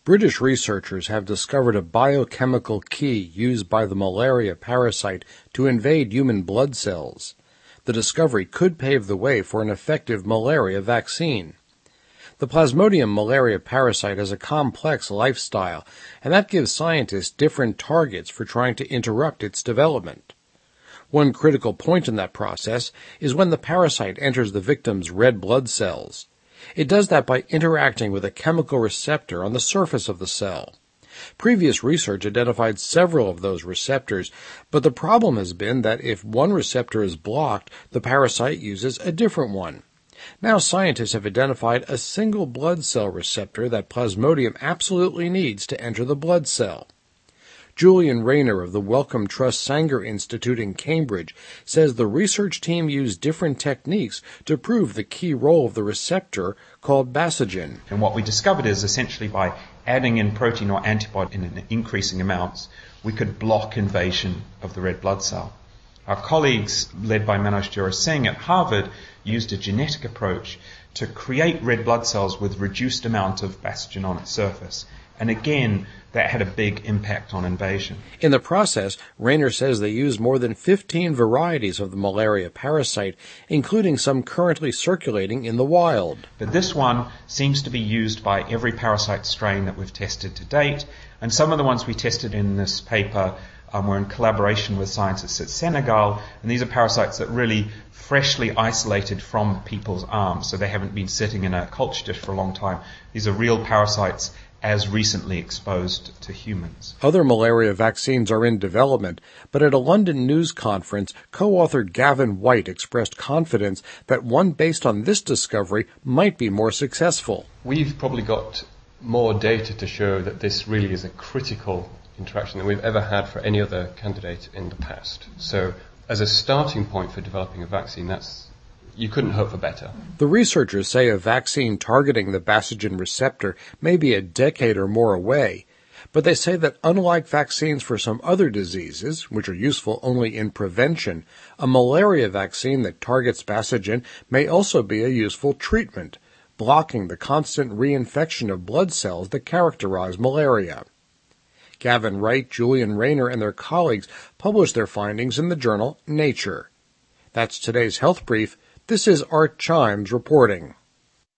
British researchers have discovered a biochemical key used by the malaria parasite to invade human blood cells. The discovery could pave the way for an effective malaria vaccine. The Plasmodium malaria parasite has a complex lifestyle, and that gives scientists different targets for trying to interrupt its development. One critical point in that process is when the parasite enters the victim's red blood cells. It does that by interacting with a chemical receptor on the surface of the cell. Previous research identified several of those receptors, but the problem has been that if one receptor is blocked, the parasite uses a different one. Now scientists have identified a single blood cell receptor that Plasmodium absolutely needs to enter the blood cell. Julian Rayner of the Wellcome Trust Sanger Institute in Cambridge says the research team used different techniques to prove the key role of the receptor called basogen. And what we discovered is essentially by adding in protein or antibody in increasing amounts, we could block invasion of the red blood cell. Our colleagues, led by Manoj Jura-Singh at Harvard, used a genetic approach to create red blood cells with reduced amount of basogen on its surface. And again, that had a big impact on invasion. In the process, Rayner says they used more than 15 varieties of the malaria parasite, including some currently circulating in the wild. But this one seems to be used by every parasite strain that we've tested to date, and some of the ones we tested in this paper were in collaboration with scientists at Senegal, and these are parasites that really freshly isolated from people's arms, so they haven't been sitting in a culture dish for a long time. These are real parasites as recently exposed to humans. Other malaria vaccines are in development, but at a London news conference, co-author Gavin White expressed confidence that one based on this discovery might be more successful. We've probably got more data to show that this really is a critical interaction than we've ever had for any other candidate in the past. So as a starting point for developing a vaccine, you couldn't hope for better. The researchers say a vaccine targeting the basogen receptor may be a decade or more away, but they say that unlike vaccines for some other diseases, which are useful only in prevention, a malaria vaccine that targets basogen may also be a useful treatment, blocking the constant reinfection of blood cells that characterize malaria. Gavin Wright, Julian Rayner, and their colleagues published their findings in the journal Nature. That's today's Health Brief. This is Art Chimes reporting.